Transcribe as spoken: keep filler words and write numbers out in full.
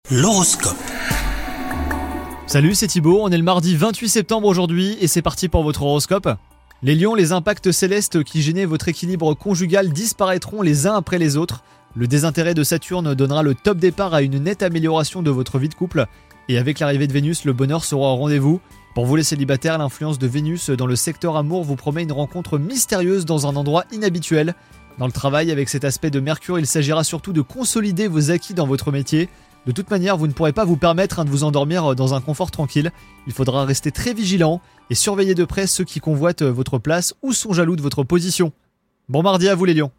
L'horoscope. Salut, c'est Thibaut, on est le mardi vingt-huit septembre aujourd'hui et c'est parti pour votre horoscope. Les lions, les impacts célestes qui gênaient votre équilibre conjugal disparaîtront les uns après les autres. Le désintérêt de Saturne donnera le top départ à une nette amélioration de votre vie de couple. Et avec l'arrivée de Vénus, le bonheur sera au rendez-vous. Pour vous les célibataires, l'influence de Vénus dans le secteur amour vous promet une rencontre mystérieuse dans un endroit inhabituel. Dans le travail, avec cet aspect de Mercure, il s'agira surtout de consolider vos acquis dans votre métier. De toute manière, vous ne pourrez pas vous permettre de vous endormir dans un confort tranquille. Il faudra rester très vigilant et surveiller de près ceux qui convoitent votre place ou sont jaloux de votre position. Bon mardi à vous les lions.